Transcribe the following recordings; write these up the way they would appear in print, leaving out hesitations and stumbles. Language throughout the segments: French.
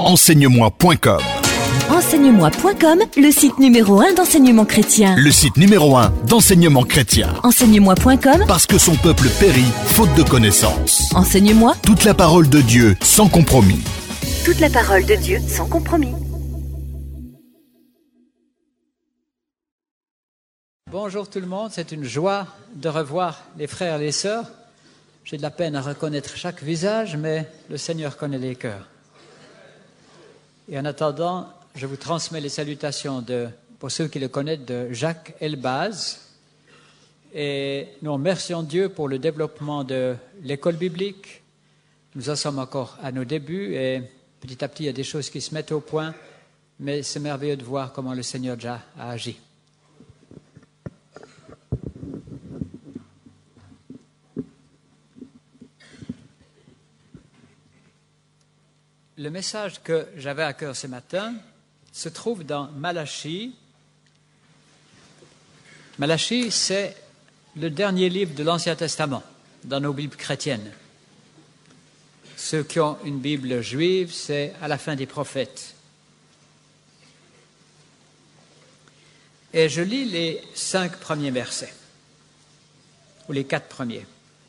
Enseigne-moi.com. Enseigne-moi.com, le site numéro 1 d'enseignement chrétien. Le site numéro 1 d'enseignement chrétien. Enseigne-moi.com, Parce que son peuple périt faute de connaissances. Enseigne-moi. Toute la parole de Dieu sans compromis. Toute la parole de Dieu sans compromis. Bonjour tout le monde, c'est une joie de revoir les frères et les sœurs. J'ai de la peine à reconnaître chaque visage, mais le Seigneur connaît les cœurs. Et en attendant, je vous transmets les salutations pour ceux qui le connaissent, de Jacques Elbaz. Et nous remercions Dieu pour le développement de l'école biblique. Nous en sommes encore à nos débuts et petit à petit, il y a des choses qui se mettent au point, mais c'est merveilleux de voir comment le Seigneur déjà a agi. Le message que j'avais à cœur ce matin se trouve dans Malachie. Malachie, c'est le dernier livre de l'Ancien Testament dans nos Bibles chrétiennes. Ceux qui ont une Bible juive, c'est à la fin des prophètes. Et je lis les 5 premiers versets, ou les 4 premiers.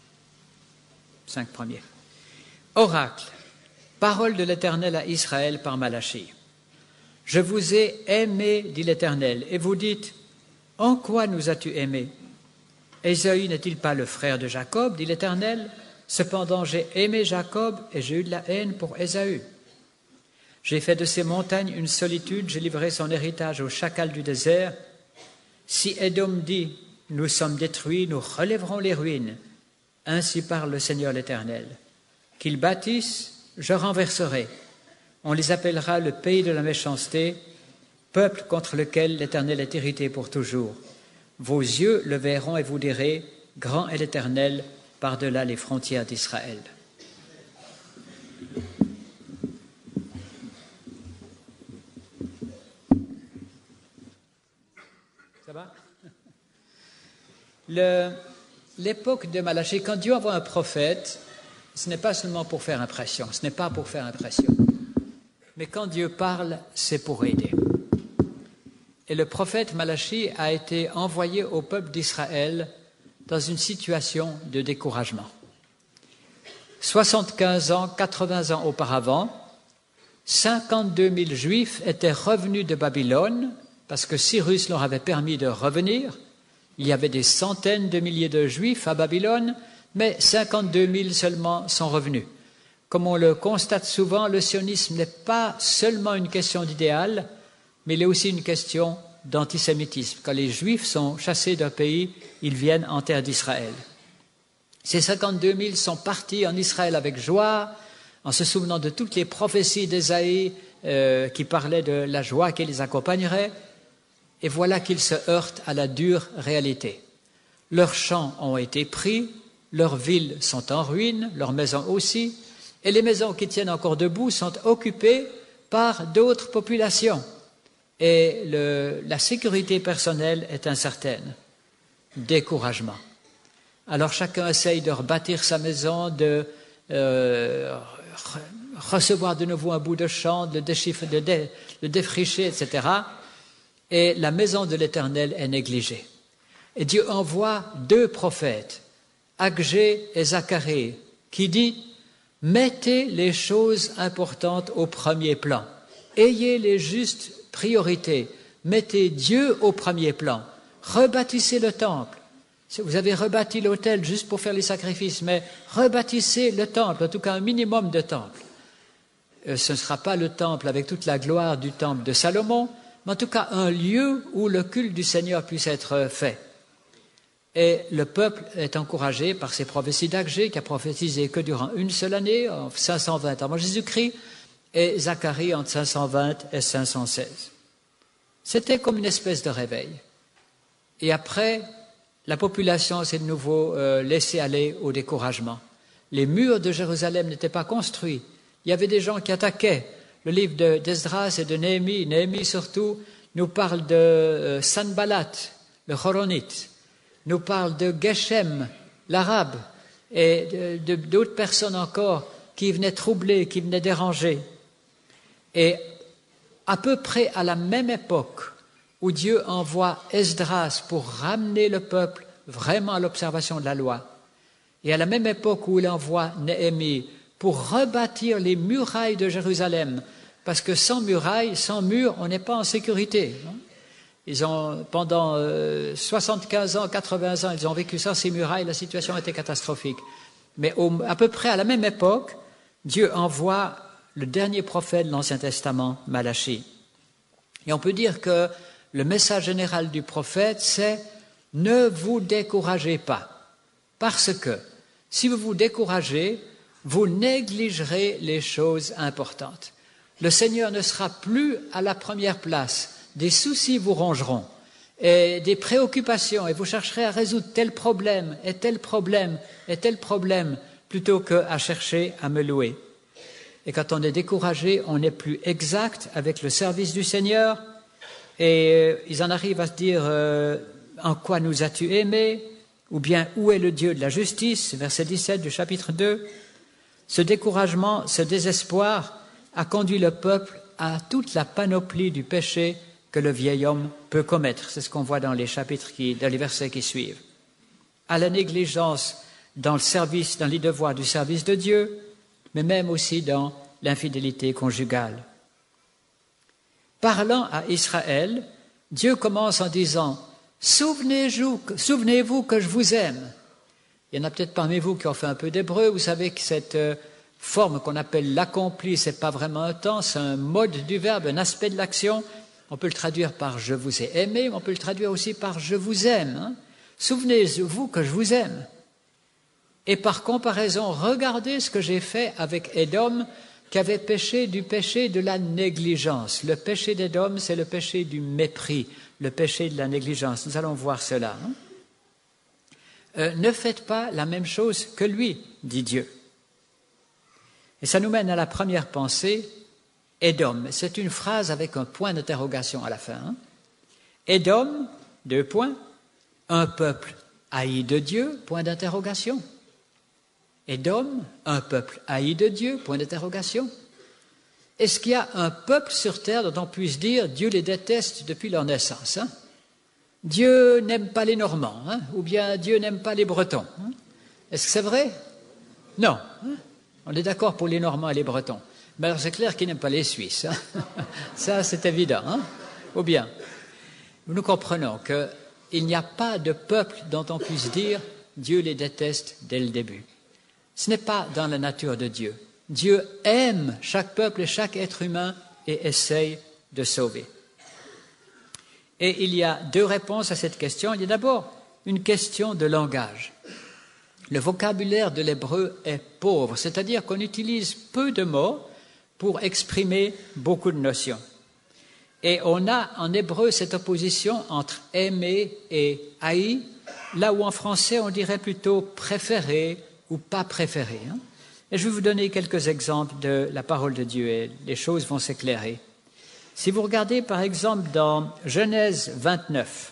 5 premiers. Oracle. Parole de l'Éternel à Israël par Malachie. Je vous ai aimé, dit l'Éternel, et vous dites, en quoi nous as-tu aimés? Ésaü n'est-il pas le frère de Jacob, dit l'Éternel? Cependant j'ai aimé Jacob et j'ai eu de la haine pour Ésaü. J'ai fait de ces montagnes une solitude, j'ai livré son héritage au chacal du désert. Si Édom dit, nous sommes détruits, nous relèverons les ruines. Ainsi parle le Seigneur l'Éternel. Qu'ils bâtissent, je renverserai. On les appellera le pays de la méchanceté, peuple contre lequel l'Éternel est irrité pour toujours. Vos yeux le verront et vous direz, grand est l'Éternel par-delà les frontières d'Israël. Ça va? L'époque de Malachie, quand Dieu envoie un prophète, ce n'est pas seulement pour faire impression, ce n'est pas pour faire impression. Mais quand Dieu parle, c'est pour aider. Et le prophète Malachie a été envoyé au peuple d'Israël dans une situation de découragement. 75 ans, 80 ans auparavant, 52 000 Juifs étaient revenus de Babylone parce que Cyrus leur avait permis de revenir. Il y avait des centaines de milliers de Juifs à Babylone, mais 52 000 seulement sont revenus. Comme on le constate souvent, le sionisme n'est pas seulement une question d'idéal, mais il est aussi une question d'antisémitisme. Quand les Juifs sont chassés d'un pays, ils viennent en terre d'Israël. Ces 52 000 sont partis en Israël avec joie, en se souvenant de toutes les prophéties d'Ésaïe qui parlaient de la joie qui les accompagnerait. Et voilà qu'ils se heurtent à la dure réalité. Leurs champs ont été pris, leurs villes sont en ruine, leurs maisons aussi, et les maisons qui tiennent encore debout sont occupées par d'autres populations. Et la sécurité personnelle est incertaine. Découragement. Alors chacun essaye de rebâtir sa maison, de recevoir de nouveau un bout de champ, de défricher, etc. Et la maison de l'Éternel est négligée. Et Dieu envoie 2 prophètes, Agé et Zacharie, qui dit « Mettez les choses importantes au premier plan. Ayez les justes priorités. Mettez Dieu au premier plan. Rebâtissez le temple. Vous avez rebâti l'autel juste pour faire les sacrifices, mais rebâtissez le temple, en tout cas un minimum de temple. Ce ne sera pas le temple avec toute la gloire du temple de Salomon, mais en tout cas un lieu où le culte du Seigneur puisse être fait. » Et le peuple est encouragé par ces prophéties d'Agé, qui a prophétisé que durant une seule année, en 520 avant Jésus-Christ, et Zacharie entre 520 et 516. C'était comme une espèce de réveil. Et après, la population s'est de nouveau laissée aller au découragement. Les murs de Jérusalem n'étaient pas construits. Il y avait des gens qui attaquaient. Le livre d'Esdras et de Néhémie, Néhémie surtout, nous parle de Sanballat, le Horonite, nous parle de Geshem, l'arabe, et d'autres personnes encore qui venaient troubler, qui venaient déranger. Et à peu près à la même époque où Dieu envoie Esdras pour ramener le peuple vraiment à l'observation de la loi, et à la même époque où il envoie Néhémie pour rebâtir les murailles de Jérusalem, parce que sans murailles, sans murs, on n'est pas en sécurité. Ils ont, pendant 75 ans, 80 ans, ils ont vécu sans ces murailles, la situation était catastrophique. Mais à peu près à la même époque, Dieu envoie le dernier prophète de l'Ancien Testament, Malachie. Et on peut dire que le message général du prophète, c'est « Ne vous découragez pas ». Parce que si vous vous découragez, vous négligerez les choses importantes. Le Seigneur ne sera plus à la première place. Des soucis vous rongeront et des préoccupations et vous chercherez à résoudre tel problème et tel problème et tel problème plutôt qu'à chercher à me louer. Et quand on est découragé, on n'est plus exact avec le service du Seigneur et ils en arrivent à se dire en quoi nous as-tu aimés ou bien où est le Dieu de la justice, verset 17 du chapitre 2. Ce découragement, ce désespoir a conduit le peuple à toute la panoplie du péché que le vieil homme peut commettre. C'est ce qu'on voit dans les chapitres dans les versets qui suivent. À la négligence dans le service, dans les devoirs du service de Dieu, mais même aussi dans l'infidélité conjugale. Parlant à Israël, Dieu commence en disant « Souvenez-vous que je vous aime ». Il y en a peut-être parmi vous qui ont fait un peu d'hébreu. Vous savez que cette forme qu'on appelle l'accompli, ce n'est pas vraiment un temps, c'est un mode du verbe, un aspect de l'action. On peut le traduire par « je vous ai aimé », mais on peut le traduire aussi par « je vous aime ». Souvenez-vous que je vous aime. Et par comparaison, regardez ce que j'ai fait avec Édom, qui avait péché du péché de la négligence. Le péché d'Édom, c'est le péché du mépris, le péché de la négligence. Nous allons voir cela. Ne faites pas la même chose que lui, dit Dieu. Et ça nous mène à la première pensée, Édom. C'est une phrase avec un point d'interrogation à la fin. Édom, 2 points, un peuple haï de Dieu, point d'interrogation. Édom, un peuple haï de Dieu, point d'interrogation. Est-ce qu'il y a un peuple sur terre dont on puisse dire Dieu les déteste depuis leur naissance Dieu n'aime pas les Normands, ou bien Dieu n'aime pas les Bretons. Est-ce que c'est vrai? Non. On est d'accord pour les Normands et les Bretons. Mais alors c'est clair qu'il n'aime pas les Suisses. Ça, c'est évident. Ou bien, nous comprenons qu'il n'y a pas de peuple dont on puisse dire Dieu les déteste dès le début. Ce n'est pas dans la nature de Dieu. Dieu aime chaque peuple et chaque être humain et essaye de sauver. Et il y a 2 réponses à cette question. Il y a d'abord une question de langage. Le vocabulaire de l'hébreu est pauvre, c'est-à-dire qu'on utilise peu de mots pour exprimer beaucoup de notions. Et on a en hébreu cette opposition entre aimer et haï, là où en français on dirait plutôt préférer ou pas préférer. Et je vais vous donner quelques exemples de la parole de Dieu et les choses vont s'éclairer. Si vous regardez par exemple dans Genèse 29,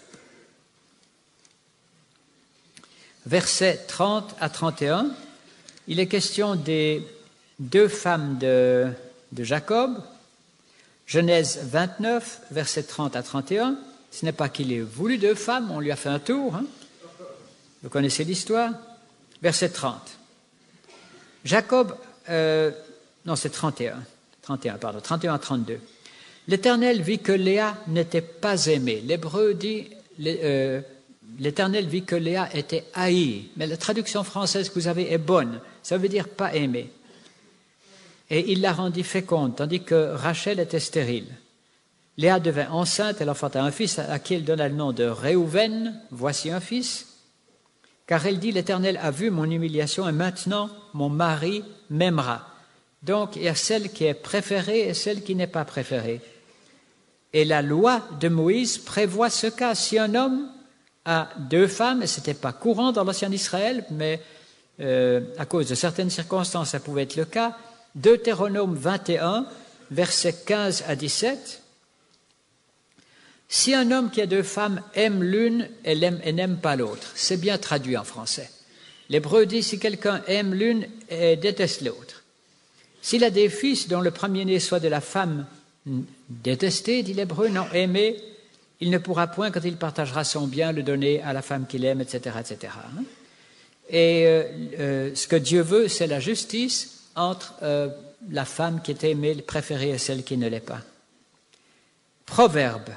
versets 30 à 31, il est question des 2 femmes de Jacob. Genèse 29, versets 30 à 31, ce n'est pas qu'il ait voulu 2 femmes, on lui a fait un tour. Vous connaissez l'histoire. Verset 30. Jacob, non c'est 31 à 32. L'Éternel vit que Léa n'était pas aimée. L'hébreu dit, l'Éternel vit que Léa était haïe. Mais la traduction française que vous avez est bonne. Ça veut dire pas aimée. Et il la rendit féconde, tandis que Rachel était stérile. Léa devint enceinte, elle enfanta un fils à qui elle donna le nom de Réhouven. Voici un fils. Car elle dit, l'Éternel a vu mon humiliation et maintenant mon mari m'aimera. Donc il y a celle qui est préférée et celle qui n'est pas préférée. Et la loi de Moïse prévoit ce cas. Si un homme a 2 femmes, et ce n'était pas courant dans l'ancien Israël, mais à cause de certaines circonstances, ça pouvait être le cas, Deutéronome 21, versets 15 à 17, si un homme qui a 2 femmes aime l'une et n'aime pas l'autre, c'est bien traduit en français. L'hébreu dit si quelqu'un aime l'une et déteste l'autre. S'il a des fils dont le premier-né soit de la femme détestée, dit l'Hébreu, non aimée, il ne pourra point, quand il partagera son bien, le donner à la femme qu'il aime, etc., etc. Et ce que Dieu veut, c'est la justice entre la femme qui est aimée, préférée, et celle qui ne l'est pas. Proverbe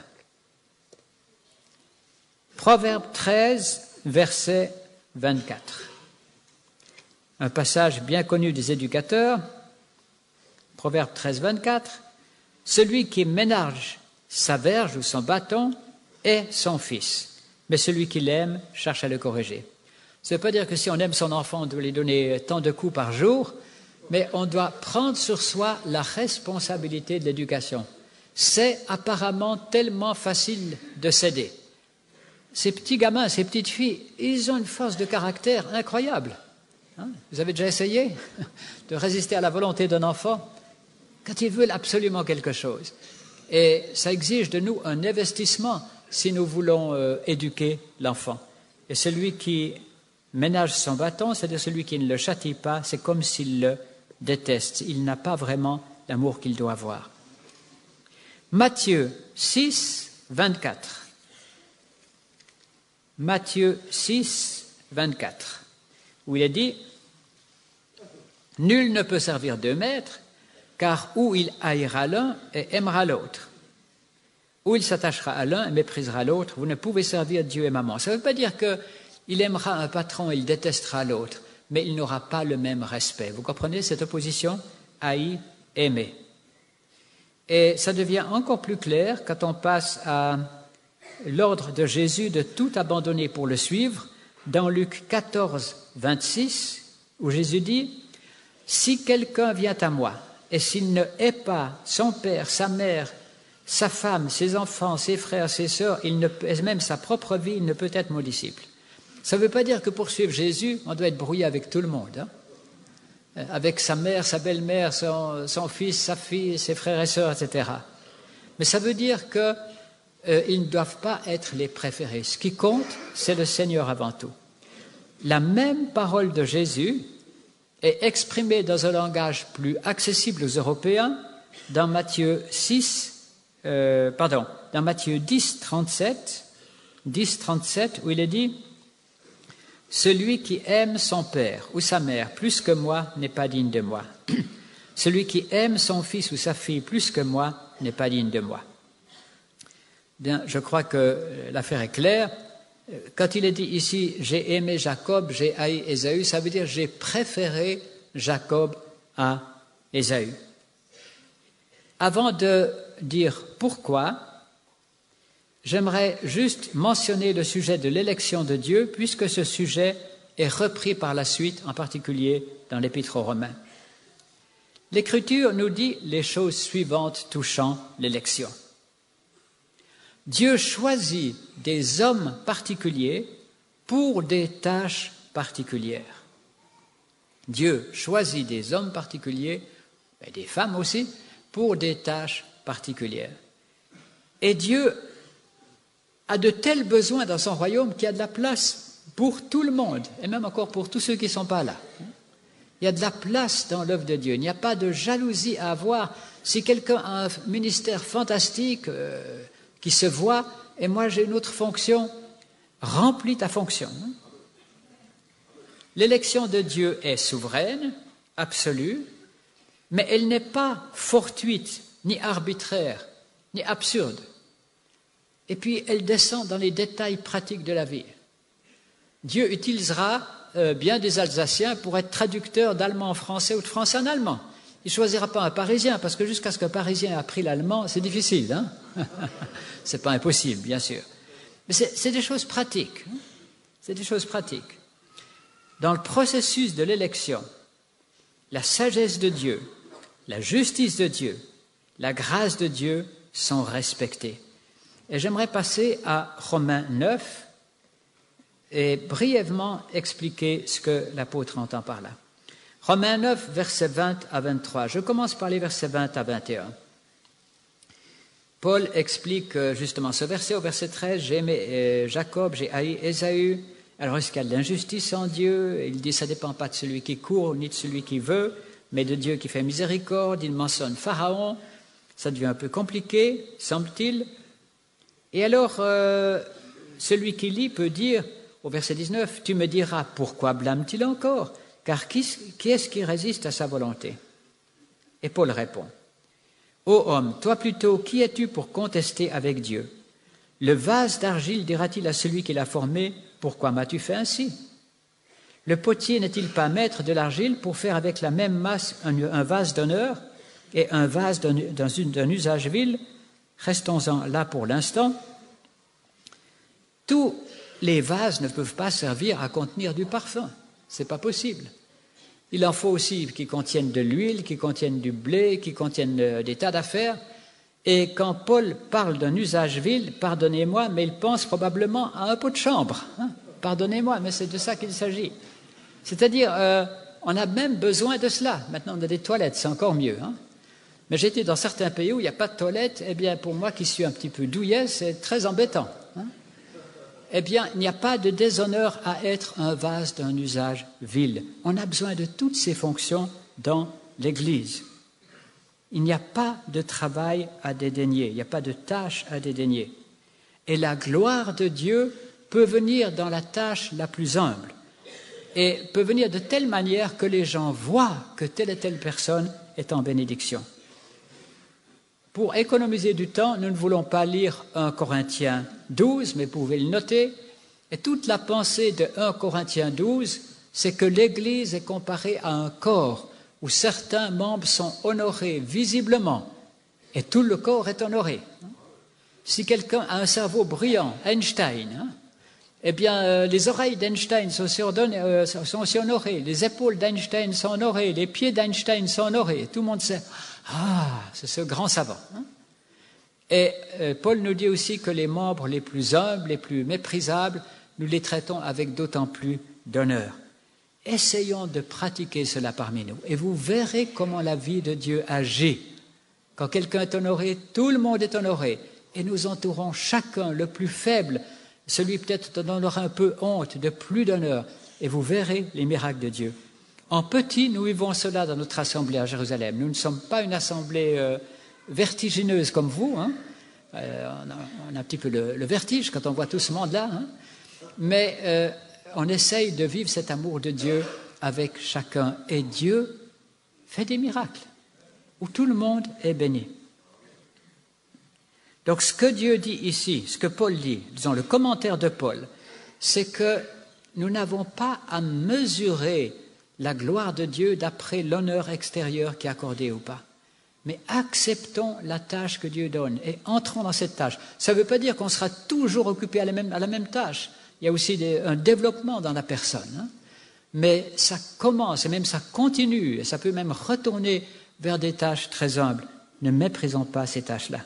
13, verset 24. Un passage bien connu des éducateurs. Proverbe 13, 24. Celui qui ménage sa verge ou son bâton est son fils, mais celui qui l'aime cherche à le corriger. Ça ne veut pas dire que si on aime son enfant, on doit lui donner tant de coups par jour, mais on doit prendre sur soi la responsabilité de l'éducation. C'est apparemment tellement facile de céder. Ces petits gamins, ces petites filles, ils ont une force de caractère incroyable. Vous avez déjà essayé de résister à la volonté d'un enfant quand ils veulent absolument quelque chose. Et ça exige de nous un investissement si nous voulons éduquer l'enfant. Et celui qui ménage son bâton, c'est-à-dire celui qui ne le châtie pas, c'est comme s'il le déteste. Il n'a pas vraiment l'amour qu'il doit avoir. Matthieu 6, 24. Matthieu 6, 24, où il est dit « Nul ne peut servir deux maîtres, car ou il haïra l'un et aimera l'autre, ou il s'attachera à l'un et méprisera l'autre. Vous ne pouvez servir Dieu et maman. » Ça ne veut pas dire qu'il aimera un patron et il détestera l'autre, mais il n'aura pas le même respect. Vous comprenez cette opposition? Haï, aimer. Et ça devient encore plus clair quand on passe à l'ordre de Jésus de tout abandonner pour le suivre, dans Luc 14, 26, où Jésus dit « Si quelqu'un vient à moi, et s'il ne hait pas son père, sa mère, sa femme, ses enfants, ses frères, ses sœurs, même sa propre vie, il ne peut être mon disciple. » Ça ne veut pas dire que pour suivre Jésus, on doit être brouillé avec tout le monde, avec sa mère, sa belle-mère, son fils, sa fille, ses frères et sœurs, etc. Mais ça veut dire que ils ne doivent pas être les préférés. Ce qui compte, c'est le Seigneur avant tout. La même parole de Jésus est exprimée dans un langage plus accessible aux Européens dans Matthieu 10, 37, où il est dit « Celui qui aime son père ou sa mère plus que moi n'est pas digne de moi. Celui qui aime son fils ou sa fille plus que moi n'est pas digne de moi. » Bien, je crois que l'affaire est claire. Quand il est dit ici « j'ai aimé Jacob, j'ai haï Ésaü », ça veut dire « j'ai préféré Jacob à Ésaü ». Avant de dire pourquoi, j'aimerais juste mentionner le sujet de l'élection de Dieu, puisque ce sujet est repris par la suite, en particulier dans l'Épître aux Romains. L'Écriture nous dit les choses suivantes touchant l'élection. Dieu choisit des hommes particuliers pour des tâches particulières. Dieu choisit des hommes particuliers, et des femmes aussi, pour des tâches particulières. Et Dieu a de tels besoins dans son royaume qu'il y a de la place pour tout le monde, et même encore pour tous ceux qui ne sont pas là. Il y a de la place dans l'œuvre de Dieu. Il n'y a pas de jalousie à avoir. Si quelqu'un a un ministère fantastique qui se voit, et moi j'ai une autre fonction, remplis ta fonction. L'élection de Dieu est souveraine, absolue, mais elle n'est pas fortuite, ni arbitraire, ni absurde. Et puis elle descend dans les détails pratiques de la vie. Dieu utilisera bien des Alsaciens pour être traducteurs d'allemand en français ou de français en allemand. Il ne choisira pas un Parisien, parce que jusqu'à ce qu'un Parisien ait appris l'allemand, c'est difficile. Ce n'est pas impossible, bien sûr. Mais c'est des choses pratiques. C'est des choses pratiques. Dans le processus de l'élection, la sagesse de Dieu, la justice de Dieu, la grâce de Dieu sont respectées. Et j'aimerais passer à Romains 9 et brièvement expliquer ce que l'apôtre entend par là. Romains 9, versets 20 à 23. Je commence par les versets 20 à 21. Paul explique justement ce verset. Au verset 13, j'ai aimé Jacob, j'ai haï Ésaü. Alors, est-ce qu'il y a de l'injustice en Dieu? Il dit, ça ne dépend pas de celui qui court ni de celui qui veut, mais de Dieu qui fait miséricorde. Il mentionne Pharaon. Ça devient un peu compliqué, semble-t-il. Et alors, celui qui lit peut dire, au verset 19, « Tu me diras, pourquoi blâme-t-il encore? Car qui est-ce qui résiste à sa volonté ?» Et Paul répond, « Ô homme, toi plutôt, qui es-tu pour contester avec Dieu? Le vase d'argile dira-t-il à celui qui l'a formé, « Pourquoi m'as-tu fait ainsi ?» Le potier n'est-il pas maître de l'argile pour faire avec la même masse un vase d'honneur et un vase d'un usage vil? Restons-en là pour l'instant. Tous les vases ne peuvent pas servir à contenir du parfum. Ce n'est pas possible. Il en faut aussi qui contiennent de l'huile, qui contiennent du blé, qui contiennent des tas d'affaires. Et quand Paul parle d'un usage vil, pardonnez-moi, mais il pense probablement à un pot de chambre. Pardonnez-moi, mais c'est de ça qu'il s'agit. C'est-à-dire, on a même besoin de cela. Maintenant, on a des toilettes, c'est encore mieux. Mais j'étais dans certains pays où il n'y a pas de toilettes. Eh bien, pour moi qui suis un petit peu douillet, c'est très embêtant. Eh bien, il n'y a pas de déshonneur à être un vase d'un usage vil. On a besoin de toutes ces fonctions dans l'Église. Il n'y a pas de travail à dédaigner, il n'y a pas de tâche à dédaigner. Et la gloire de Dieu peut venir dans la tâche la plus humble et peut venir de telle manière que les gens voient que telle et telle personne est en bénédiction. Pour économiser du temps, nous ne voulons pas lire 1 Corinthiens 12, mais vous pouvez le noter. Et toute la pensée de 1 Corinthiens 12, c'est que l'Église est comparée à un corps où certains membres sont honorés visiblement et tout le corps est honoré. Si quelqu'un a un cerveau brillant, Einstein, eh bien les oreilles d'Einstein sont aussi honorées, les épaules d'Einstein sont honorées, les pieds d'Einstein sont honorés. Tout le monde sait, c'est ce grand savant. Et Paul nous dit aussi que les membres les plus humbles, les plus méprisables, nous les traitons avec d'autant plus d'honneur. Essayons de pratiquer cela parmi nous et vous verrez comment la vie de Dieu agit. Quand quelqu'un est honoré, tout le monde est honoré et nous entourons chacun, le plus faible, celui peut-être dont on aura un peu honte, de plus d'honneur, et vous verrez les miracles de Dieu. En petit, nous vivons cela dans notre assemblée à Jérusalem. Nous ne sommes pas une assemblée vertigineuse comme vous. On a un petit peu le vertige quand on voit tout ce monde-là. Mais on essaye de vivre cet amour de Dieu avec chacun. Et Dieu fait des miracles où tout le monde est béni. Donc ce que Dieu dit ici, ce que Paul dit, disons le commentaire de Paul, c'est que nous n'avons pas à mesurer la gloire de Dieu d'après l'honneur extérieur qui est accordé ou pas. Mais acceptons la tâche que Dieu donne et entrons dans cette tâche. Ça ne veut pas dire qu'on sera toujours occupé à la même tâche. Il y a aussi un développement dans la personne. Mais ça commence et même ça continue et ça peut même retourner vers des tâches très humbles. Ne méprisons pas ces tâches-là.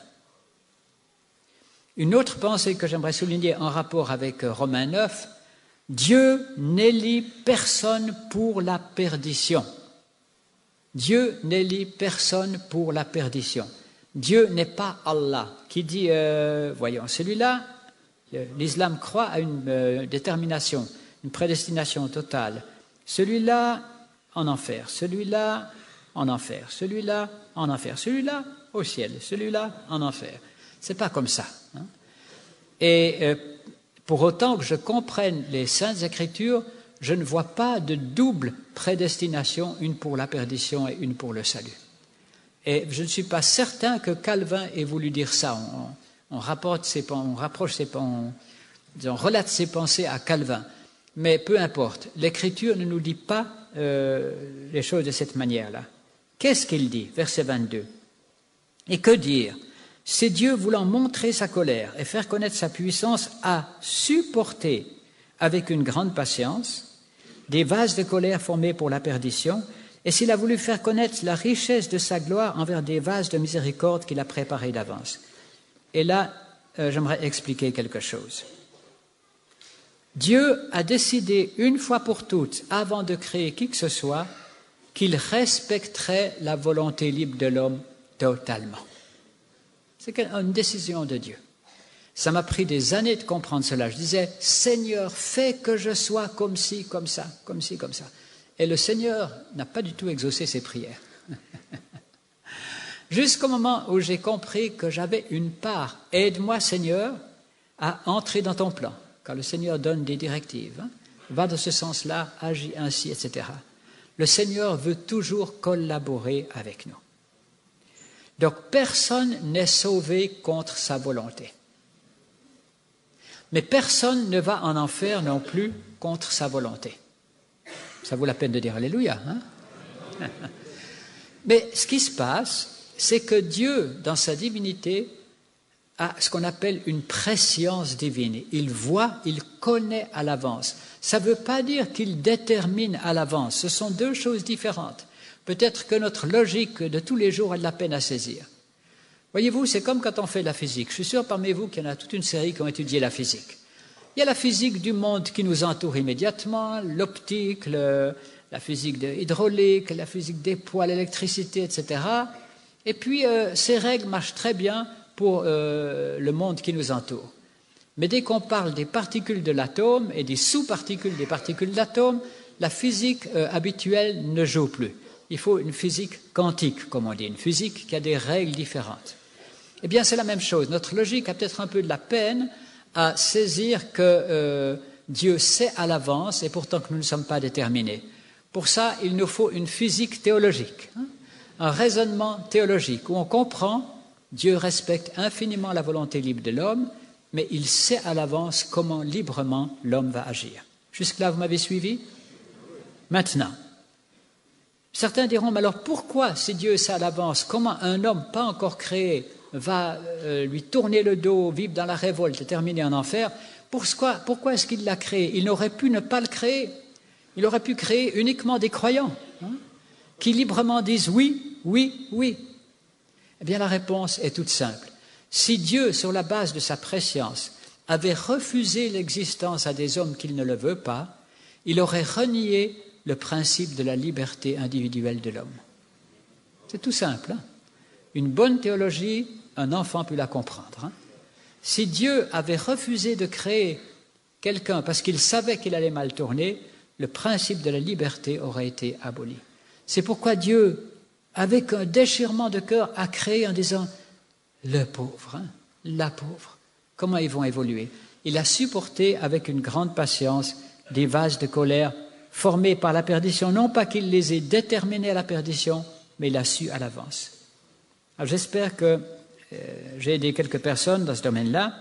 Une autre pensée que j'aimerais souligner en rapport avec Romains 9, Dieu n'élit personne pour la perdition. Dieu n'élit personne pour la perdition. Dieu n'est pas Allah qui dit, voyons, celui-là, l'islam croit à une détermination, une prédestination totale. Celui-là, en enfer. Celui-là, en enfer. Celui-là, en enfer. Celui-là, au ciel. Celui-là, en enfer. Ce n'est pas comme ça. Et pour autant que je comprenne les Saintes Écritures, je ne vois pas de double prédestination, une pour la perdition et une pour le salut. Et je ne suis pas certain que Calvin ait voulu dire ça. On relate ses pensées à Calvin. Mais peu importe, l'Écriture ne nous dit pas les choses de cette manière-là. Qu'est-ce qu'il dit? Verset 22. Et que dire? C'est Dieu voulant montrer sa colère et faire connaître sa puissance à supporter avec une grande patience des vases de colère formés pour la perdition, et s'il a voulu faire connaître la richesse de sa gloire envers des vases de miséricorde qu'il a préparés d'avance. Et là, j'aimerais expliquer quelque chose. Dieu a décidé une fois pour toutes, avant de créer qui que ce soit, qu'il respecterait la volonté libre de l'homme totalement. C'est une décision de Dieu. Ça m'a pris des années de comprendre cela. Je disais, Seigneur, fais que je sois comme ci, comme ça, comme ci, comme ça. Et le Seigneur n'a pas du tout exaucé ses prières. Jusqu'au moment où j'ai compris que j'avais une part. Aide-moi, Seigneur, à entrer dans ton plan. Quand le Seigneur donne des directives, va dans ce sens-là, agis ainsi, etc. Le Seigneur veut toujours collaborer avec nous. Donc, personne n'est sauvé contre sa volonté. Mais personne ne va en enfer non plus contre sa volonté. Ça vaut la peine de dire Alléluia, hein? Mais ce qui se passe, c'est que Dieu, dans sa divinité, a ce qu'on appelle une prescience divine. Il voit, il connaît à l'avance. Ça ne veut pas dire qu'il détermine à l'avance. Ce sont deux choses différentes. Peut-être que notre logique de tous les jours a de la peine à saisir. Voyez-vous, c'est comme quand on fait la physique. Je suis sûr parmi vous qu'il y en a toute une série qui ont étudié la physique. Il y a la physique du monde qui nous entoure immédiatement, l'optique, la physique hydraulique, la physique des poids, l'électricité, etc. Et puis, ces règles marchent très bien pour le monde qui nous entoure. Mais dès qu'on parle des particules de l'atome et des sous-particules des particules de l'atome, la physique habituelle ne joue plus. Il faut une physique quantique, comme on dit, une physique qui a des règles différentes. Eh bien, c'est la même chose. Notre logique a peut-être un peu de la peine à saisir que Dieu sait à l'avance et pourtant que nous ne sommes pas déterminés. Pour ça, il nous faut une physique théologique, hein, un raisonnement théologique où on comprend Dieu respecte infiniment la volonté libre de l'homme, mais il sait à l'avance comment librement l'homme va agir. Jusque-là, vous m'avez suivi? Maintenant, certains diront, mais alors pourquoi, si Dieu sait à l'avance, comment un homme pas encore créé va lui tourner le dos, vivre dans la révolte et terminer en enfer? Pourquoi est-ce qu'il l'a créé? Il aurait pu ne pas le créer. Il aurait pu créer uniquement des croyants, hein, qui librement disent oui, oui, oui. Eh bien, la réponse est toute simple. Si Dieu, sur la base de sa prescience, avait refusé l'existence à des hommes qu'il ne le veut pas, il aurait renié le principe de la liberté individuelle de l'homme. C'est tout simple, hein? Une bonne théologie, un enfant peut la comprendre, hein? Si Dieu avait refusé de créer quelqu'un parce qu'il savait qu'il allait mal tourner, le principe de la liberté aurait été aboli. C'est pourquoi Dieu, avec un déchirement de cœur, a créé en disant « le pauvre, hein, la pauvre, comment ils vont évoluer ?» Il a supporté avec une grande patience des vases de colère formés par la perdition, non pas qu'il les ait déterminés à la perdition, mais il l'a su à l'avance. Alors j'espère que j'ai aidé quelques personnes dans ce domaine-là.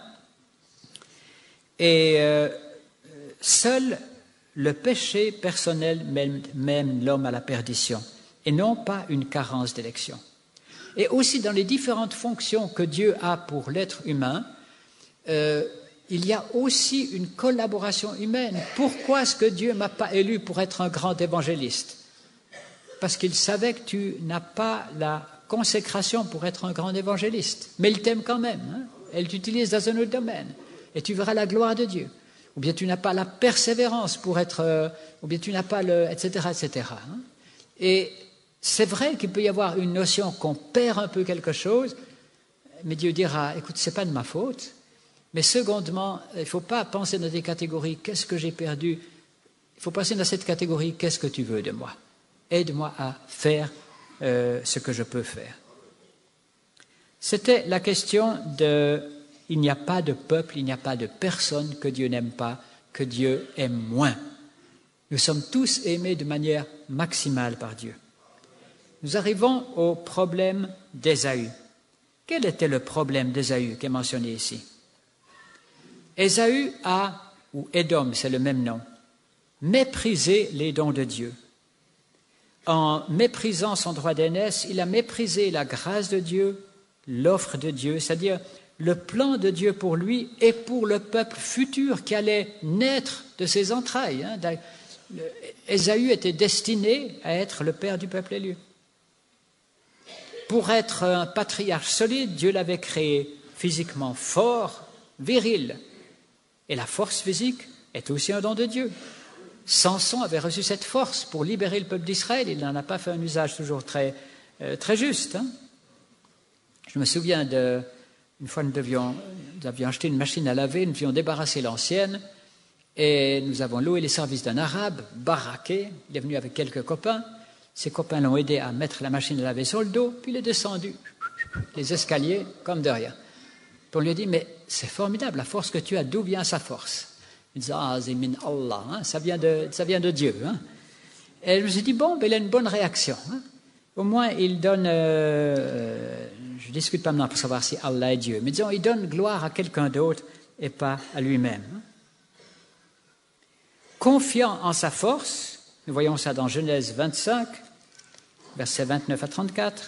Et seul le péché personnel mène l'homme à la perdition, et non pas une carence d'élection. Et aussi dans les différentes fonctions que Dieu a pour l'être humain, il y a aussi une collaboration humaine. Pourquoi est-ce que Dieu ne m'a pas élu pour être un grand évangéliste? Parce qu'il savait que tu n'as pas la consécration pour être un grand évangéliste. Mais il t'aime quand même, hein? Elle t'utilise dans un autre domaine. Et tu verras la gloire de Dieu. Ou bien tu n'as pas la persévérance pour être... ou bien tu n'as pas le... etc. etc. Hein? Et c'est vrai qu'il peut y avoir une notion qu'on perd un peu quelque chose, mais Dieu dira, écoute, ce n'est pas de ma faute. Mais secondement, il ne faut pas penser dans des catégories, qu'est-ce que j'ai perdu? Il faut passer dans cette catégorie, qu'est-ce que tu veux de moi? Aide-moi à faire ce que je peux faire. C'était la question de, il n'y a pas de peuple, il n'y a pas de personne que Dieu n'aime pas, que Dieu aime moins. Nous sommes tous aimés de manière maximale par Dieu. Nous arrivons au problème d'Ésaü. Quel était le problème d'Ésaü qui est mentionné ici? Ésaü a, ou Édom, c'est le même nom, méprisé les dons de Dieu. En méprisant son droit d'aînesse, il a méprisé la grâce de Dieu, l'offre de Dieu, c'est-à-dire le plan de Dieu pour lui et pour le peuple futur qui allait naître de ses entrailles. Hein. Ésaü était destiné à être le père du peuple élu. Pour être un patriarche solide, Dieu l'avait créé physiquement fort, viril. Et la force physique est aussi un don de Dieu. Samson avait reçu cette force pour libérer le peuple d'Israël. Il n'en a pas fait un usage toujours très juste. Hein. Je me souviens une fois nous avions acheté une machine à laver, nous devions débarrasser l'ancienne. Et nous avons loué les services d'un Arabe, baraqué. Il est venu avec quelques copains. Ses copains l'ont aidé à mettre la machine à laver sur le dos, puis il est descendu les escaliers comme de rien. Puis on lui a dit, mais c'est formidable, la force que tu as, d'où vient sa force? Il disait, ah, c'est min Allah, hein, ça vient de Dieu. Hein. Et je me suis dit, bon, ben, il a une bonne réaction. Hein. Au moins, il donne, je ne discute pas maintenant pour savoir si Allah est Dieu, mais disons, il donne gloire à quelqu'un d'autre et pas à lui-même. Hein. Confiant en sa force, nous voyons ça dans Genèse 25, versets 29 à 34,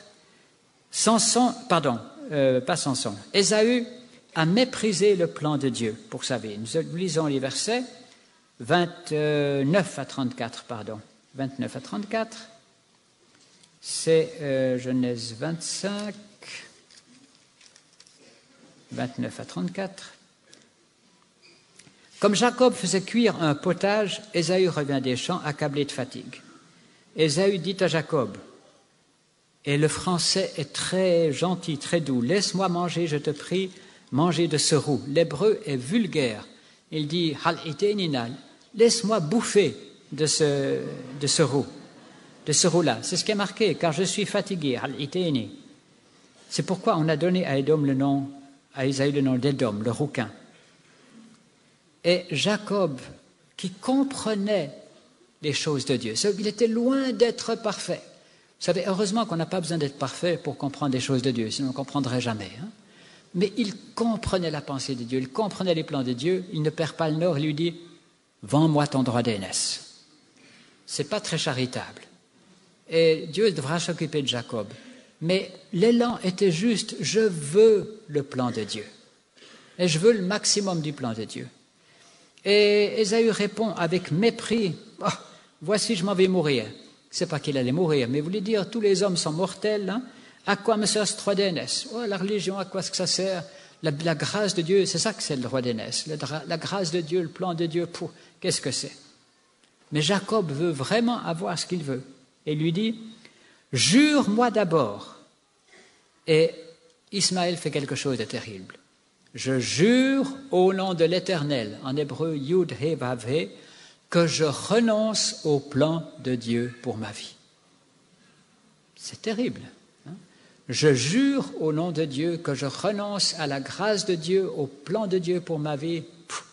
Ésaü a méprisé le plan de Dieu pour sa vie. Nous lisons les versets 29 à 34, 29 à 34. C'est Genèse 25, 29 à 34. Comme Jacob faisait cuire un potage, Ésaü revint des champs accablé de fatigue. Ésaü dit à Jacob, et le français est très gentil, très doux, laisse-moi manger, je te prie, manger de ce roux. L'hébreu est vulgaire. Il dit, hal iteninal, laisse-moi bouffer de ce roux. De ce roux-là. C'est ce qui est marqué, car je suis fatigué. C'est pourquoi on a donné à Ésaü le nom d'Édom, le rouquin. Et Jacob, qui comprenait les choses de Dieu, il était loin d'être parfait. Vous savez, heureusement qu'on n'a pas besoin d'être parfait pour comprendre les choses de Dieu, sinon on ne comprendrait jamais. Hein? Mais il comprenait la pensée de Dieu, il comprenait les plans de Dieu, il ne perd pas le nord, il lui dit « Vends-moi ton droit d'aînesse ». Ce n'est pas très charitable. Et Dieu devra s'occuper de Jacob. Mais l'élan était juste, je veux le plan de Dieu. Et je veux le maximum du plan de Dieu. Et Ésaü répond avec mépris, oh, voici je m'en vais mourir. C'est pas qu'il allait mourir, mais voulait dire, tous les hommes sont mortels, hein? À quoi me sert ce droit d'aînesse? Oh, la religion, à quoi est-ce que ça sert? La grâce de Dieu, c'est ça que c'est le droit d'aînesse. La grâce de Dieu, le plan de Dieu, qu'est-ce que c'est? Mais Jacob veut vraiment avoir ce qu'il veut. Et lui dit, jure-moi d'abord. Et Ismaël fait quelque chose de terrible. Je jure au nom de l'Éternel, en hébreu Yud He Vav He, que je renonce au plan de Dieu pour ma vie. C'est terrible. Hein? Je jure au nom de Dieu que je renonce à la grâce de Dieu, au plan de Dieu pour ma vie.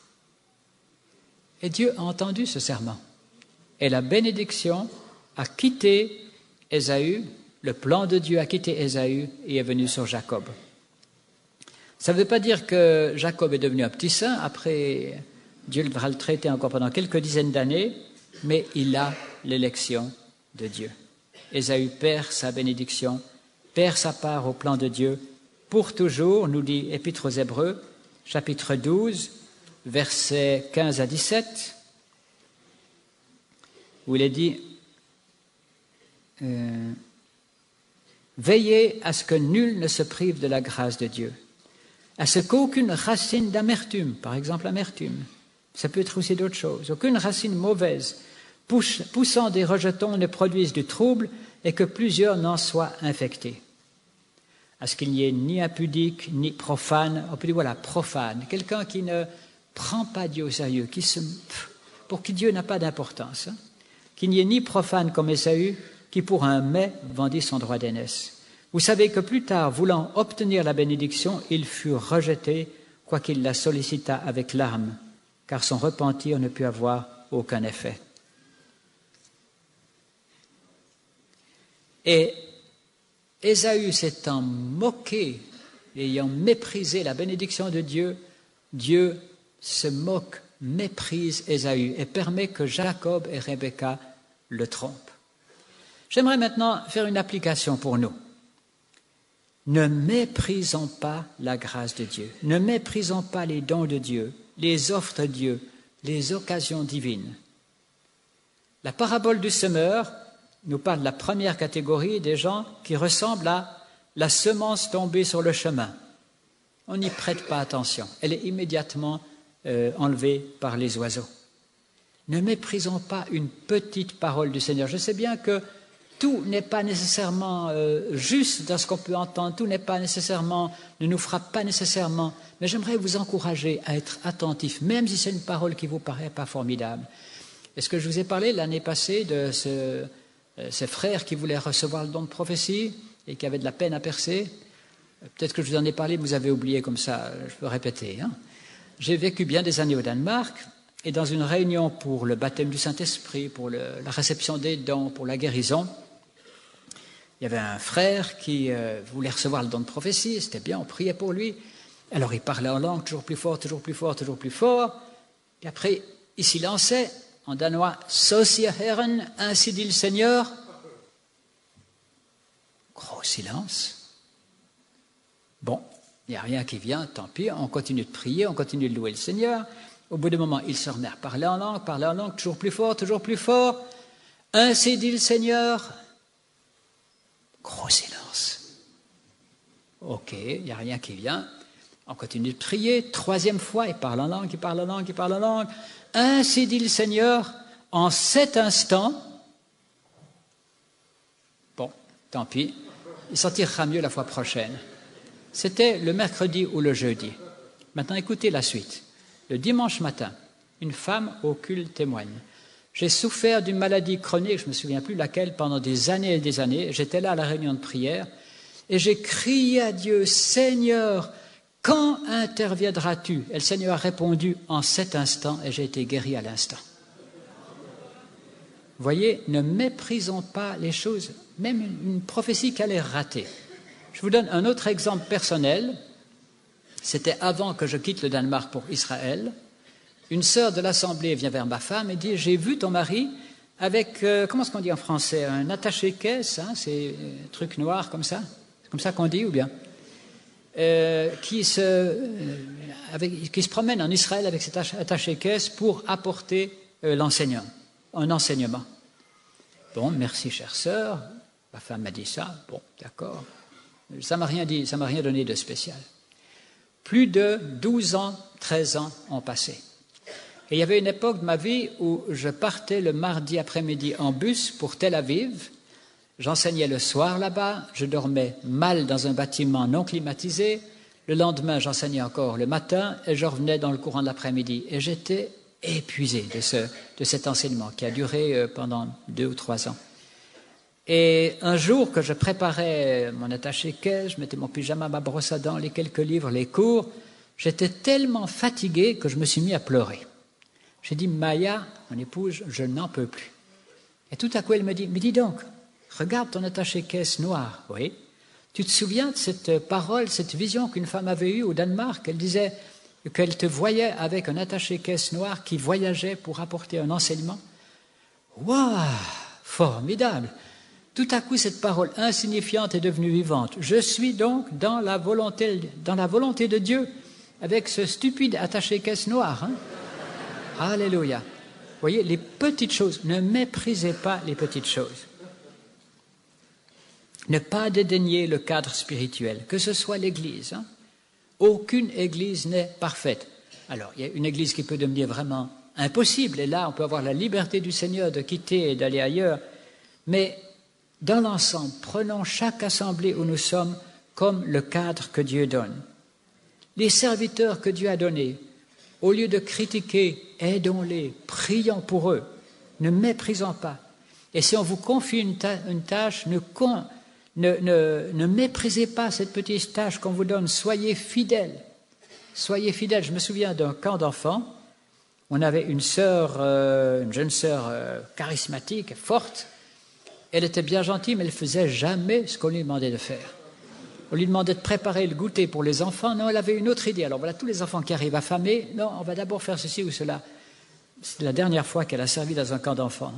Et Dieu a entendu ce serment. Et la bénédiction a quitté Ésaü, le plan de Dieu a quitté Ésaü et est venu sur Jacob. Ça ne veut pas dire que Jacob est devenu un petit saint, après Dieu devra le traiter encore pendant quelques dizaines d'années, mais il a l'élection de Dieu. Ésaü perd sa bénédiction, perd sa part au plan de Dieu pour toujours, nous dit Épître aux Hébreux, chapitre 12, versets 15 à 17, où il est dit veillez à ce que nul ne se prive de la grâce de Dieu, à ce qu'aucune racine d'amertume, par exemple l'amertume, ça peut être aussi d'autres choses, aucune racine mauvaise poussant des rejetons ne produise du trouble et que plusieurs n'en soient infectés. À ce qu'il n'y ait ni impudique, ni profane, on peut dire voilà, profane, quelqu'un qui ne prend pas Dieu au sérieux, pour qui Dieu n'a pas d'importance, hein, qu'il n'y ait ni profane comme Ésaü, qui pour un mets vendit son droit d'aînesse. Vous savez que plus tard, voulant obtenir la bénédiction, il fut rejeté, quoiqu'il la sollicita avec larmes, car son repentir ne put avoir aucun effet. Et Ésaü s'étant moqué, ayant méprisé la bénédiction de Dieu, Dieu se moque, méprise Ésaü et permet que Jacob et Rebecca le trompent. J'aimerais maintenant faire une application pour nous. Ne méprisons pas la grâce de Dieu, ne méprisons pas les dons de Dieu, les offres de Dieu, les occasions divines. La parabole du semeur nous parle de la première catégorie des gens qui ressemblent à la semence tombée sur le chemin. On n'y prête pas attention, elle est immédiatement enlevée par les oiseaux. Ne méprisons pas une petite parole du Seigneur. Je sais bien que tout n'est pas nécessairement juste dans ce qu'on peut entendre, tout n'est pas nécessairement, ne nous frappe pas nécessairement, mais j'aimerais vous encourager à être attentif, même si c'est une parole qui vous paraît pas formidable. Est-ce que je vous ai parlé l'année passée de ces frères qui voulaient recevoir le don de prophétie et qui avaient de la peine à percer? Peut-être que je vous en ai parlé, mais vous avez oublié comme ça, je peux répéter. J'ai vécu bien des années au Danemark, et dans une réunion pour le baptême du Saint-Esprit, pour la réception des dons, pour la guérison, il y avait un frère qui voulait recevoir le don de prophétie, c'était bien, on priait pour lui. Alors il parlait en langue, toujours plus fort, toujours plus fort, toujours plus fort. Et après, il s'y lançait en danois, « Så siger Herren, ainsi dit le Seigneur ». Gros silence. Bon, il n'y a rien qui vient, tant pis, on continue de prier, on continue de louer le Seigneur. Au bout d'un moment, il se remet à parler en langue, toujours plus fort, toujours plus fort. « Ainsi dit le Seigneur ». Gros silence. Ok, il n'y a rien qui vient. On continue de prier. Troisième fois, il parle en langue, il parle en langue, il parle en langue. Ainsi dit le Seigneur, en cet instant. Bon, tant pis. Il s'en tirera mieux la fois prochaine. C'était le mercredi ou le jeudi. Maintenant, écoutez la suite. Le dimanche matin, une femme au culte témoigne. J'ai souffert d'une maladie chronique, je ne me souviens plus laquelle, pendant des années et des années. J'étais là à la réunion de prière et j'ai crié à Dieu, « Seigneur, quand interviendras-tu » Et le Seigneur a répondu, « En cet instant » et j'ai été guéri à l'instant. Vous voyez, ne méprisons pas les choses, même une prophétie qui allait rater. Je vous donne un autre exemple personnel. C'était avant que je quitte le Danemark pour Israël. Une sœur de l'Assemblée vient vers ma femme et dit « J'ai vu ton mari avec, comment est-ce qu'on dit en français, un attaché-caisse, c'est un truc noir comme ça, c'est comme ça qu'on dit ou bien qui se promène en Israël avec cet attaché-caisse pour apporter un enseignement. » Bon, merci chère sœur, ma femme m'a dit ça, bon, d'accord. Ça m'a rien dit, ça m'a rien donné de spécial. Plus de 12 ans, 13 ans ont passé. Et il y avait une époque de ma vie où je partais le mardi après-midi en bus pour Tel Aviv. J'enseignais le soir là-bas, je dormais mal dans un bâtiment non climatisé. Le lendemain, j'enseignais encore le matin et je revenais dans le courant de l'après-midi. Et j'étais épuisé de cet enseignement qui a duré pendant 2 ou 3 ans. Et un jour que je préparais mon attaché-caisse, je mettais mon pyjama, ma brosse à dents, les quelques livres, les cours, j'étais tellement fatigué que je me suis mis à pleurer. J'ai dit, Maya, mon épouse, je n'en peux plus. Et tout à coup, elle me dit, mais dis donc, regarde ton attaché-caisse noir. Oui. Tu te souviens de cette parole, cette vision qu'une femme avait eue au Danemark? Elle disait qu'elle te voyait avec un attaché-caisse noir qui voyageait pour apporter un enseignement. Waouh, formidable! Tout à coup, cette parole insignifiante est devenue vivante. Je suis donc dans la volonté de Dieu, avec ce stupide attaché-caisse noir. Alléluia. Vous voyez, les petites choses, ne méprisez pas les petites choses. Ne pas dédaigner le cadre spirituel, que ce soit l'Église. Aucune Église n'est parfaite. Alors, il y a une Église qui peut devenir vraiment impossible, et là, on peut avoir la liberté du Seigneur de quitter et d'aller ailleurs, mais dans l'ensemble, prenons chaque assemblée où nous sommes comme le cadre que Dieu donne. Les serviteurs que Dieu a donnés, au lieu de critiquer, aidons-les, prions pour eux, ne méprisons pas. Et si on vous confie une tâche, ne méprisez pas cette petite tâche qu'on vous donne, soyez fidèles. Soyez fidèles. Je me souviens d'un camp d'enfants, on avait une jeune sœur charismatique, forte. Elle était bien gentille, mais elle ne faisait jamais ce qu'on lui demandait de faire. On lui demandait de préparer le goûter pour les enfants. Non, elle avait une autre idée. Alors voilà, tous les enfants qui arrivent affamés. Non, on va d'abord faire ceci ou cela. C'est la dernière fois qu'elle a servi dans un camp d'enfants.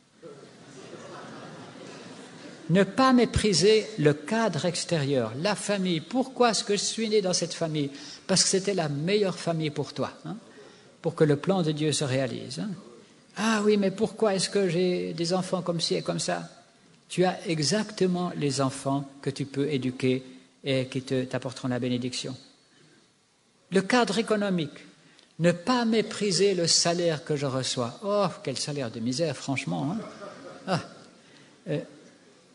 Ne pas mépriser le cadre extérieur, la famille. Pourquoi est-ce que je suis né dans cette famille? Parce que c'était la meilleure famille pour toi, pour que le plan de Dieu se réalise. Ah oui, mais pourquoi est-ce que j'ai des enfants comme ci et comme ça? Tu as exactement les enfants que tu peux éduquer et qui t'apporteront la bénédiction. Le cadre économique. Ne pas mépriser le salaire que je reçois. Oh, quel salaire de misère, franchement.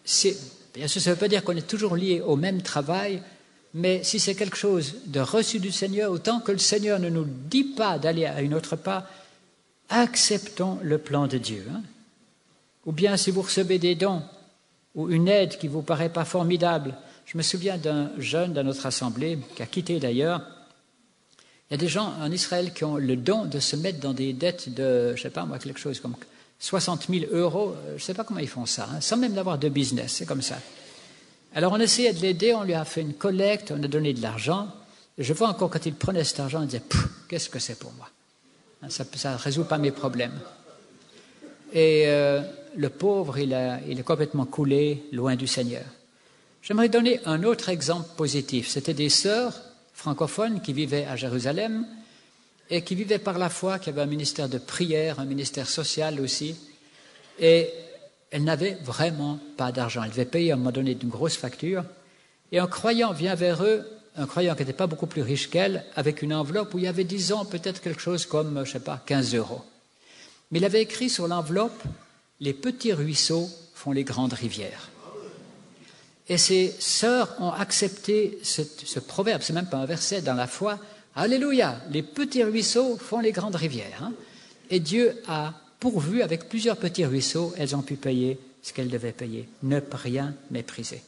bien sûr, ça ne veut pas dire qu'on est toujours lié au même travail, mais si c'est quelque chose de reçu du Seigneur, autant que le Seigneur ne nous dit pas d'aller à une autre part, acceptons le plan de Dieu. Ou bien si vous recevez des dons ou une aide qui ne vous paraît pas formidable. Je me souviens d'un jeune dans notre assemblée, qui a quitté d'ailleurs. Il y a des gens en Israël qui ont le don de se mettre dans des dettes de, je ne sais pas moi, quelque chose comme 60 000 €. Je ne sais pas comment ils font ça, sans même avoir de business, c'est comme ça. Alors on essayait de l'aider, on lui a fait une collecte, on a donné de l'argent. Et je vois encore quand il prenait cet argent, il disait « qu'est-ce que c'est pour moi ?» Ça ne résout pas mes problèmes. Et le pauvre, il est complètement coulé, loin du Seigneur. J'aimerais donner un autre exemple positif. C'était des sœurs francophones qui vivaient à Jérusalem et qui vivaient par la foi, qui avaient un ministère de prière, un ministère social aussi. Et elles n'avaient vraiment pas d'argent. Elles devaient payer à un moment donné d'une grosse facture. Et un croyant vient vers eux, un croyant qui n'était pas beaucoup plus riche qu'elle, avec une enveloppe où il y avait, disons, peut-être quelque chose comme, je ne sais pas, 15 €. Mais il avait écrit sur l'enveloppe « Les petits ruisseaux font les grandes rivières ». Et ces sœurs ont accepté ce proverbe, c'est même pas un verset dans la foi. Alléluia, les petits ruisseaux font les grandes rivières. Et Dieu a pourvu avec plusieurs petits ruisseaux, elles ont pu payer ce qu'elles devaient payer. Ne rien mépriser.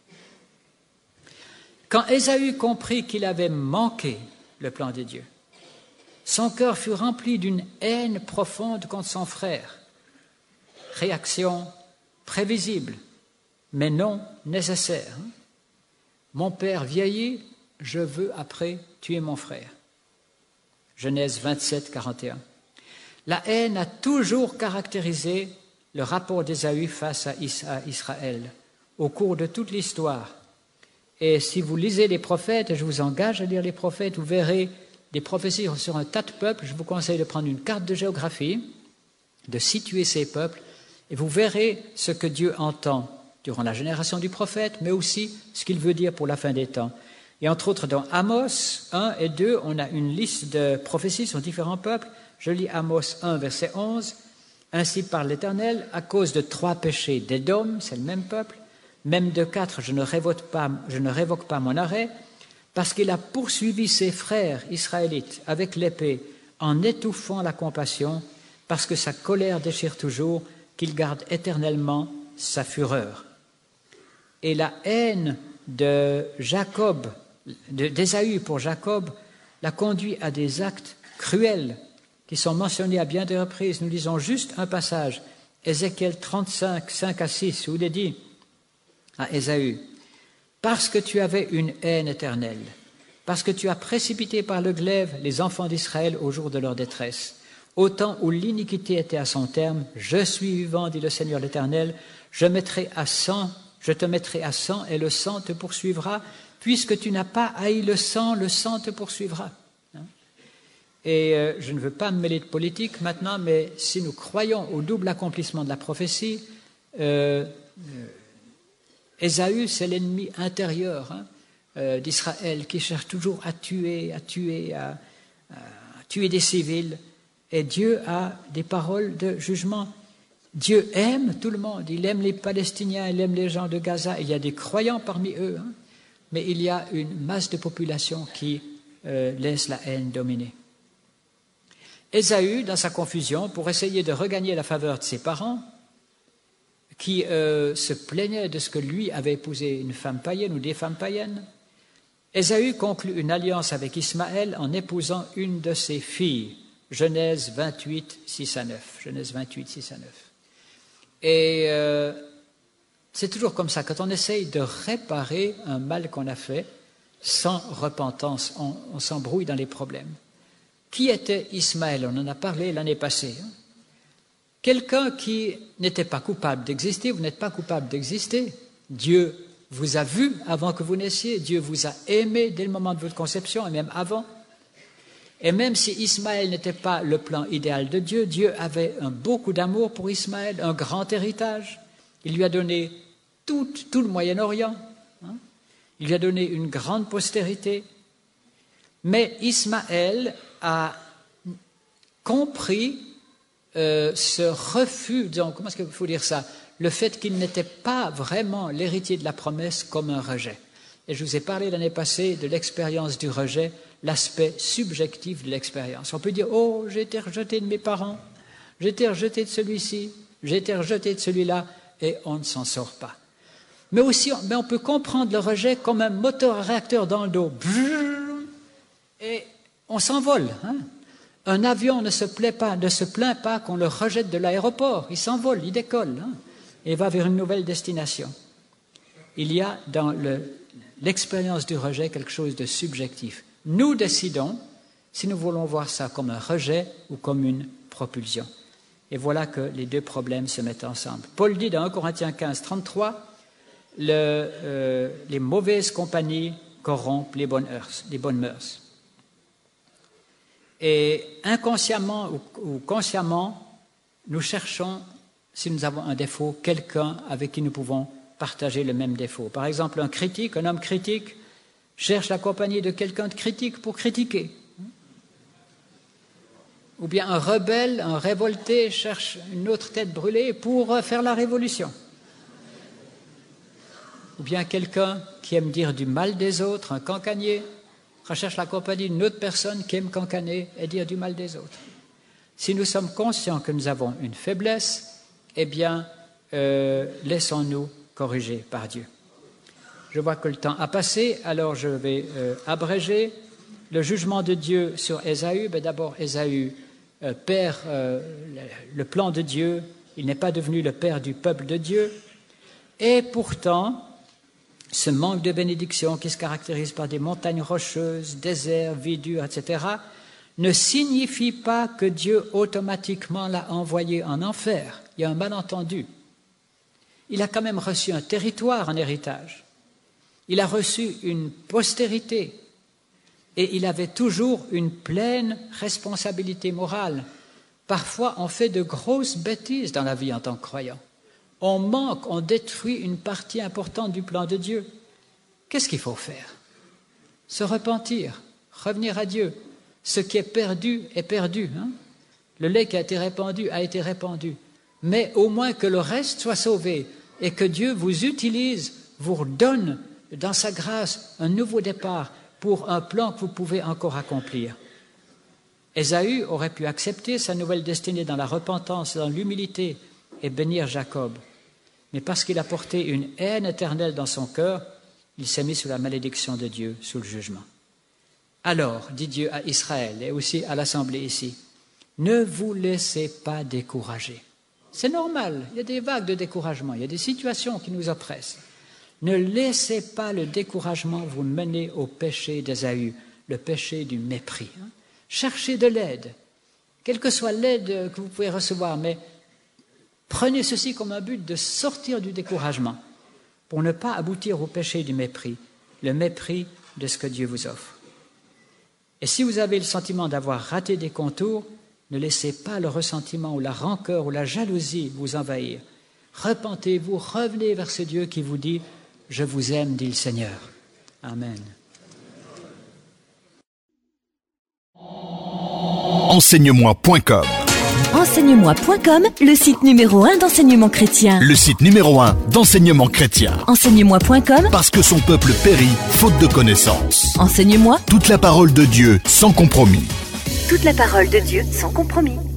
Quand Ésaü comprit qu'il avait manqué le plan de Dieu, son cœur fut rempli d'une haine profonde contre son frère. Réaction prévisible, mais non nécessaire. Mon père vieillit, je veux après tuer mon frère. Genèse 27, 41. La haine a toujours caractérisé le rapport d'Ésaü face à Israël au cours de toute l'histoire. Et si vous lisez les prophètes, et je vous engage à lire les prophètes, vous verrez des prophéties sur un tas de peuples. Je vous conseille de prendre une carte de géographie, de situer ces peuples, et vous verrez ce que Dieu entend durant la génération du prophète, mais aussi ce qu'il veut dire pour la fin des temps. Et entre autres, dans Amos 1 et 2, on a une liste de prophéties sur différents peuples. Je lis Amos 1, verset 11. « Ainsi parle l'Éternel, à cause de 3 péchés d'Édom, c'est le même peuple, même de 4, je ne révoque pas mon arrêt, parce qu'il a poursuivi ses frères israélites avec l'épée en étouffant la compassion, parce que sa colère déchire toujours, qu'il garde éternellement sa fureur. » Et la haine de Jacob, d'Ésaü pour Jacob, l'a conduit à des actes cruels qui sont mentionnés à bien des reprises. Nous lisons juste un passage, Ézéchiel 35, 5 à 6, où il est dit à Ésaü, « Parce que tu avais une haine éternelle, parce que tu as précipité par le glaive les enfants d'Israël au jour de leur détresse, au temps où l'iniquité était à son terme, je suis vivant, dit le Seigneur l'Éternel, je te mettrai à sang et le sang te poursuivra, puisque tu n'as pas haï le sang te poursuivra. » Et je ne veux pas me mêler de politique maintenant, mais si nous croyons au double accomplissement de la prophétie, Ésaü, c'est l'ennemi intérieur d'Israël qui cherche toujours à tuer des civils. Et Dieu a des paroles de jugement. Dieu aime tout le monde. Il aime les Palestiniens, il aime les gens de Gaza. Il y a des croyants parmi eux, mais il y a une masse de population qui laisse la haine dominer. Ésaü, dans sa confusion, pour essayer de regagner la faveur de ses parents, qui se plaignaient de ce que lui avait épousé une femme païenne ou des femmes païennes, Ésaü conclut une alliance avec Ismaël en épousant une de ses filles. Genèse 28, 6 à 9. Genèse 28, 6 à 9. Et c'est toujours comme ça. Quand on essaye de réparer un mal qu'on a fait, sans repentance, on s'embrouille dans les problèmes. Qui était Ismaël? On en a parlé l'année passée. Quelqu'un qui n'était pas coupable d'exister. Vous n'êtes pas coupable d'exister. Dieu vous a vu avant que vous naissiez. Dieu vous a aimé dès le moment de votre conception et même avant. Et même si Ismaël n'était pas le plan idéal de Dieu, Dieu avait beaucoup d'amour pour Ismaël, un grand héritage. Il lui a donné tout le Moyen-Orient. Il lui a donné une grande postérité. Mais Ismaël a compris ce refus, disons, comment est-ce qu'il faut dire ça? le fait qu'il n'était pas vraiment l'héritier de la promesse comme un rejet. Et je vous ai parlé l'année passée de l'expérience du rejet, l'aspect subjectif de l'expérience. On peut dire « Oh, j'ai été rejeté de mes parents, j'ai été rejeté de celui-ci, j'ai été rejeté de celui-là » et on ne s'en sort pas. Mais aussi, on peut comprendre le rejet comme un moteur à réacteur dans le dos. Et on s'envole. Hein? Un avion ne se plaint pas qu'on le rejette de l'aéroport. Il s'envole, il décolle hein? Et va vers une nouvelle destination. Il y a dans l'expérience du rejet quelque chose de subjectif. Nous décidons si nous voulons voir ça comme un rejet ou comme une propulsion. Et voilà que les deux problèmes se mettent ensemble. Paul dit dans 1 Corinthiens 15, 33, les mauvaises compagnies corrompent les bonnes mœurs. Et inconsciemment ou consciemment, nous cherchons, si nous avons un défaut, quelqu'un avec qui nous pouvons partager le même défaut. Par exemple, un homme critique, cherche la compagnie de quelqu'un de critique pour critiquer. Ou bien un rebelle, un révolté cherche une autre tête brûlée pour faire la révolution. Ou bien quelqu'un qui aime dire du mal des autres, un cancanier, recherche la compagnie d'une autre personne qui aime cancaner et dire du mal des autres. Si nous sommes conscients que nous avons une faiblesse, eh bien, laissons-nous corriger par Dieu. Je vois que le temps a passé, alors je vais abréger le jugement de Dieu sur Ésaü. D'abord, Ésaü perd le plan de Dieu, il n'est pas devenu le père du peuple de Dieu, et pourtant, ce manque de bénédiction qui se caractérise par des montagnes rocheuses, déserts, vie dure, etc., ne signifie pas que Dieu automatiquement l'a envoyé en enfer. Il y a un malentendu. Il a quand même reçu un territoire en héritage. Il a reçu une postérité. Et il avait toujours une pleine responsabilité morale. Parfois, on fait de grosses bêtises dans la vie en tant que croyant. On manque, on détruit une partie importante du plan de Dieu. Qu'est-ce qu'il faut faire? Se repentir, revenir à Dieu. Ce qui est perdu est perdu. Hein? Le lait qui a été répandu. Mais au moins que le reste soit sauvé et que Dieu vous utilise, vous donne dans sa grâce un nouveau départ pour un plan que vous pouvez encore accomplir. Ésaü aurait pu accepter sa nouvelle destinée dans la repentance et dans l'humilité et bénir Jacob. Mais parce qu'il a porté une haine éternelle dans son cœur, il s'est mis sous la malédiction de Dieu, sous le jugement. Alors, dit Dieu à Israël et aussi à l'Assemblée ici, ne vous laissez pas décourager. C'est normal, il y a des vagues de découragement, il y a des situations qui nous oppressent. Ne laissez pas le découragement vous mener au péché d'Ésaü, le péché du mépris. Cherchez de l'aide, quelle que soit l'aide que vous pouvez recevoir, mais prenez ceci comme un but de sortir du découragement pour ne pas aboutir au péché du mépris, le mépris de ce que Dieu vous offre. Et si vous avez le sentiment d'avoir raté des contours, ne laissez pas le ressentiment ou la rancœur ou la jalousie vous envahir. Repentez-vous, revenez vers ce Dieu qui vous dit « Je vous aime, dit le Seigneur. » Amen. Enseignemoi.com. Enseignemoi.com, le site numéro 1 d'enseignement chrétien. Le site numéro 1 d'enseignement chrétien. Enseignemoi.com, Parce que son peuple périt, faute de connaissance. Enseigne-moi Toute la parole de Dieu, sans compromis. toute la parole de Dieu sans compromis.